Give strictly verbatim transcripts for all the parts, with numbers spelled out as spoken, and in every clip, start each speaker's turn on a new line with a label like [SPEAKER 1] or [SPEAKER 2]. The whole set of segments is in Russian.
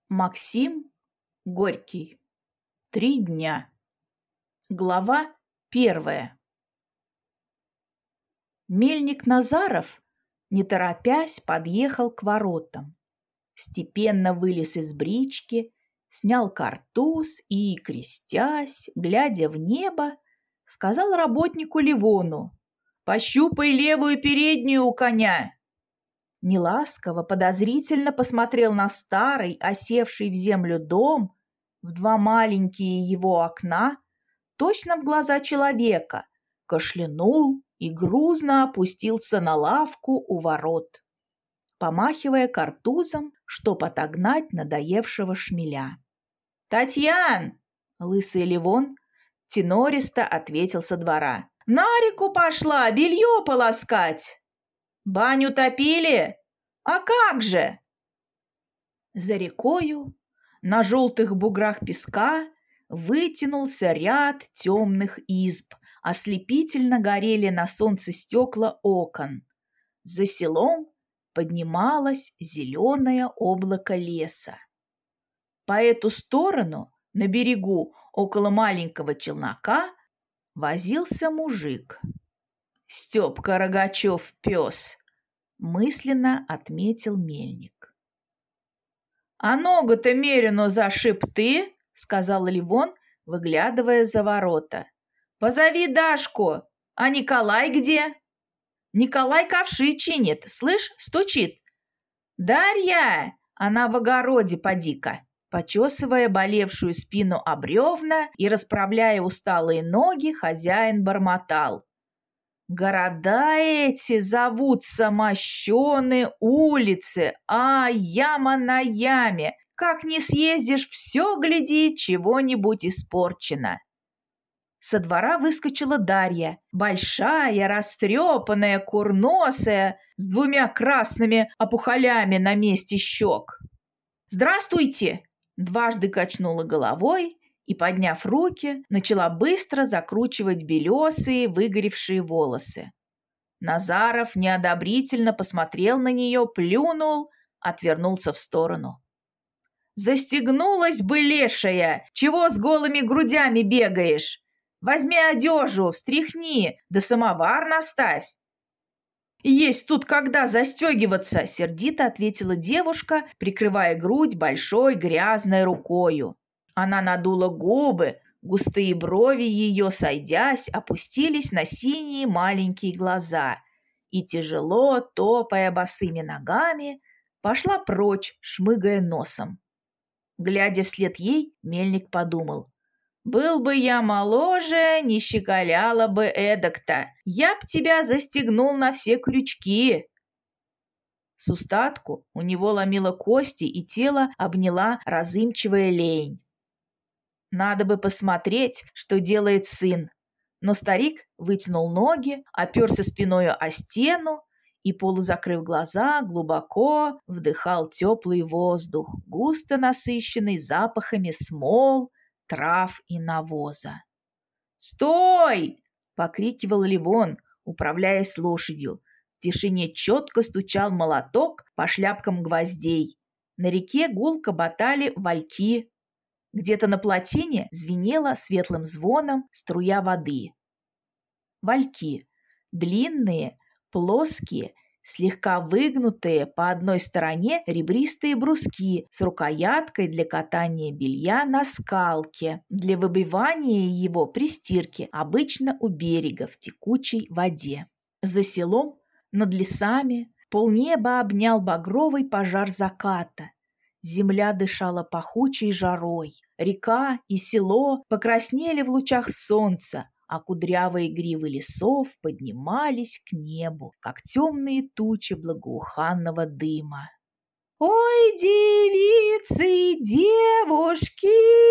[SPEAKER 1] Максим Горький. Три дня. Глава первая. Мельник Назаров, не торопясь, подъехал к воротам. Степенно вылез из брички, снял картуз и, крестясь, глядя в небо, сказал работнику Ливону: «Пощупай левую переднюю у коня». Неласково, подозрительно посмотрел на старый, осевший в землю дом, в два маленькие его окна, точно в глаза человека, кашлянул и грузно опустился на лавку у ворот, помахивая картузом, чтоб отогнать надоевшего шмеля. «Татьян!» — лысый Ливон тенористо ответил со двора. «На реку пошла белье полоскать!» «Баню топили? А как же?» За рекою, на желтых буграх песка, вытянулся ряд темных изб, ослепительно горели на солнце стекла окон. За селом поднималось зеленое облако леса. По эту сторону, на берегу, около маленького челнока, возился мужик. «Степка Рогачев пес», — мысленно отметил мельник. «А ногу-то мерину зашиб ты», — сказал Ливон, выглядывая за ворота. «Позови Дашку. А Николай где?» «Николай ковши чинит. Слышь, стучит». «Дарья! Она в огороде, поди-ка». Почесывая болевшую спину об бревна и расправляя усталые ноги, хозяин бормотал: «Города эти зовутся мощеные улицы, а яма на яме. Как не съездишь, все, гляди, чего-нибудь испорчено». Со двора выскочила Дарья, большая, растрепанная, курносая, с двумя красными опухолями на месте щек. «Здравствуйте!» – дважды качнула головой и, подняв руки, начала быстро закручивать белесые, выгоревшие волосы. Назаров неодобрительно посмотрел на нее, плюнул, отвернулся в сторону. «Застегнулась бы, лешая! Чего с голыми грудями бегаешь? Возьми одежу, встряхни, да самовар наставь!» «Есть тут когда застегиваться!» – сердито ответила девушка, прикрывая грудь большой грязной рукою. Она надула губы, густые брови ее, сойдясь, опустились на синие маленькие глаза и, тяжело топая босыми ногами, пошла прочь, шмыгая носом. Глядя вслед ей, мельник подумал: «Был бы я моложе, не щеголяла бы эдак-то. Я б тебя застегнул на все крючки». С устатку у него ломило кости, и тело обняла разымчивая лень. Надо бы посмотреть, что делает сын. Но старик вытянул ноги, оперся спиною о стену и, полузакрыв глаза, глубоко вдыхал теплый воздух, густо насыщенный запахами смол, трав и навоза. «Стой!» – покрикивал Ливон, управляясь лошадью. В тишине четко стучал молоток по шляпкам гвоздей. На реке гулко ботали вальки. Где-то на плотине звенела светлым звоном струя воды. Вальки – длинные, плоские, слегка выгнутые по одной стороне ребристые бруски с рукояткой для катания белья на скалке, для выбивания его при стирке, обычно у берега в текучей воде. За селом, над лесами, полнеба обнял багровый пожар заката. Земля дышала пахучей жарой. Река и село покраснели в лучах солнца, а кудрявые гривы лесов поднимались к небу, как темные тучи благоуханного дыма. «Ой, девицы, девушки,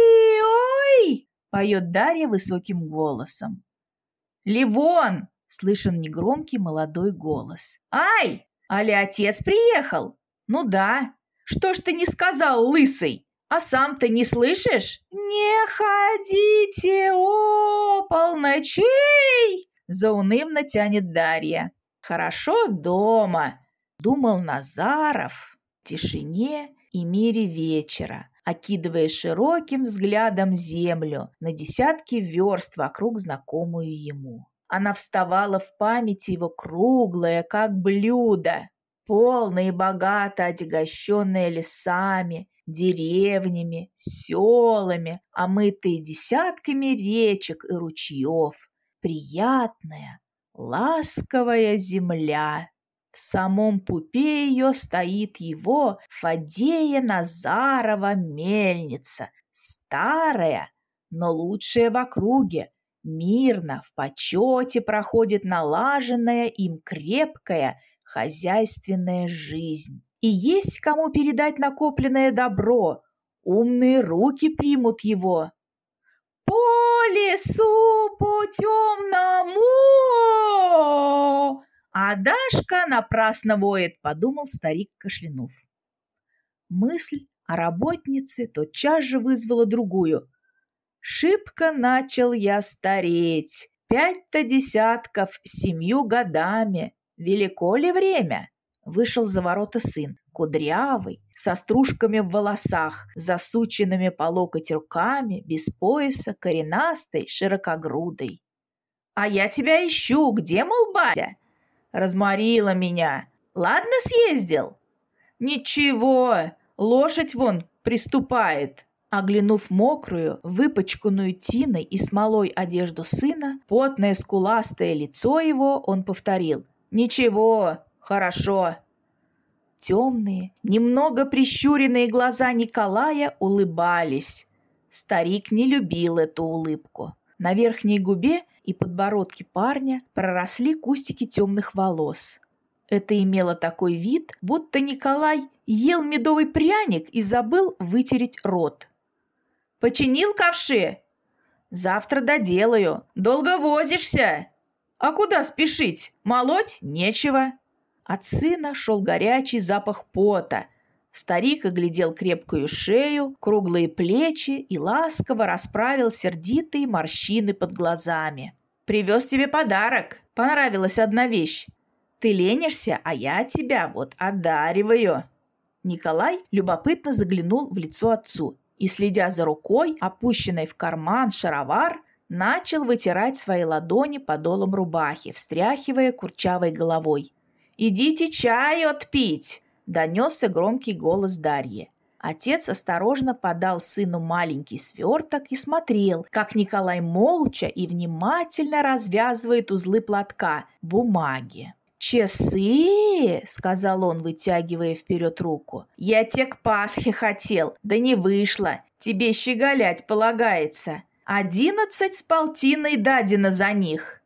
[SPEAKER 1] ой!» — поет Дарья высоким голосом. «Ливон!» — слышен негромкий молодой голос. «Ай! Али отец приехал?» «Ну да. Что ж ты не сказал, лысый? А сам-то не слышишь?» «Не ходите, о, полночей!» — заунывно тянет Дарья. «Хорошо дома», — думал Назаров в тишине и мире вечера, окидывая широким взглядом землю на десятки верст вокруг знакомую ему. Она вставала в памяти его круглая, как блюдо, полная и богато отягощенная лесами, деревнями, селами, омытые десятками речек и ручьев, приятная, ласковая земля. В самом пупе ее стоит его Фадея Назарова мельница, старая, но лучшая в округе, мирно, в почете проходит налаженная им крепкая хозяйственная жизнь. И есть кому передать накопленное добро, умные руки примут его. По лесу, по темному, а Дашка напрасно воет, подумал старик, кашлянув. Мысль о работнице тотчас же вызвала другую. Шибко начал я стареть, пять-то десятков семью годами. Велико ли время? Вышел за ворота сын, кудрявый, со стружками в волосах, засученными по локоть руками, без пояса, коренастой, широкогрудой. А я тебя ищу, где, мол, батя? Разморила меня. Ладно, съездил? Ничего, лошадь вон приступает. Оглянув мокрую, выпачканную тиной и смолой одежду сына, потное скуластое лицо его, он повторил: «Ничего, хорошо». Темные, немного прищуренные глаза Николая улыбались. Старик не любил эту улыбку. На верхней губе и подбородке парня проросли кустики темных волос. Это имело такой вид, будто Николай ел медовый пряник и забыл вытереть рот. «Починил ковши? Завтра доделаю. Долго возишься? А куда спешить? Молоть нечего». От сына шел горячий запах пота. Старик оглядел крепкую шею, круглые плечи и ласково расправил сердитые морщины под глазами. «Привез тебе подарок. Понравилась одна вещь. Ты ленишься, а я тебя вот одариваю». Николай любопытно заглянул в лицо отцу и, следя за рукой, опущенной в карман шаровар, начал вытирать свои ладони подолом рубахи, встряхивая курчавой головой. «Идите чай отпить!» – донесся громкий голос Дарьи. Отец осторожно подал сыну маленький сверток и смотрел, как Николай молча и внимательно развязывает узлы платка, бумаги. «Часы!» – сказал он, вытягивая вперед руку. «Я те к Пасхе хотел, да не вышло. Тебе щеголять полагается. Одиннадцать с полтиной дадено за них».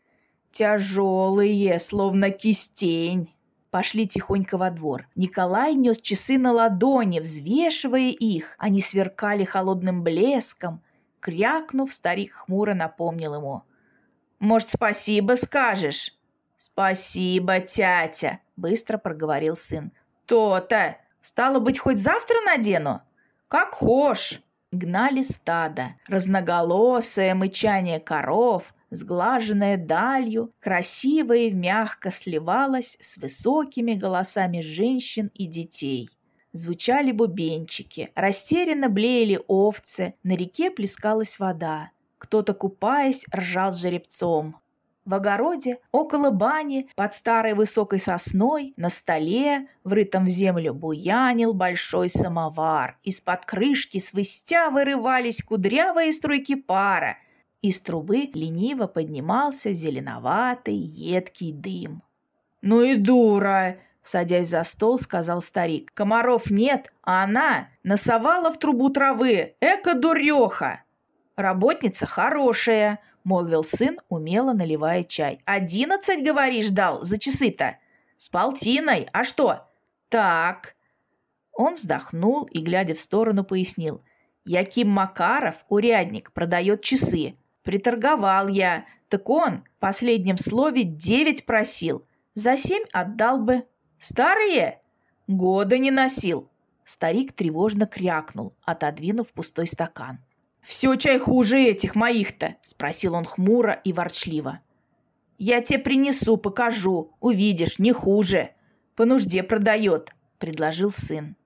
[SPEAKER 1] «Тяжелые, словно кистень». Пошли тихонько во двор. Николай нес часы на ладони, взвешивая их. Они сверкали холодным блеском. Крякнув, старик хмуро напомнил ему: «Может, спасибо скажешь?» «Спасибо, тятя», — быстро проговорил сын. «То-то! Стало быть, хоть завтра надену?» «Как хошь!» Гнали стадо. Разноголосое мычание коров, сглаженное далью, красиво и мягко сливалось с высокими голосами женщин и детей. Звучали бубенчики, растерянно блеяли овцы, на реке плескалась вода. Кто-то, купаясь, ржал с жеребцом. В огороде, около бани, под старой высокой сосной, на столе, врытом в землю, буянил большой самовар. Из-под крышки свистя вырывались кудрявые струйки пара. Из трубы лениво поднимался зеленоватый едкий дым. «Ну и дура!» — садясь за стол, сказал старик. «Комаров нет, а она насовала в трубу травы. Эка дуреха!» «Работница хорошая!» — молвил сын, умело наливая чай. «Одиннадцать, говоришь, дал за часы-то? С полтиной, а что?» «Так». Он вздохнул и, глядя в сторону, пояснил. «Яким Макаров, урядник, продает часы. Приторговал я, так он в последнем слове девять просил. За семь отдал бы. Старые? Года не носил». Старик тревожно крякнул, отодвинув пустой стакан. «Все чай хуже этих моих-то?» – спросил он хмуро и ворчливо. «Я тебе принесу, покажу, увидишь, не хуже. По нужде продает», – предложил сын.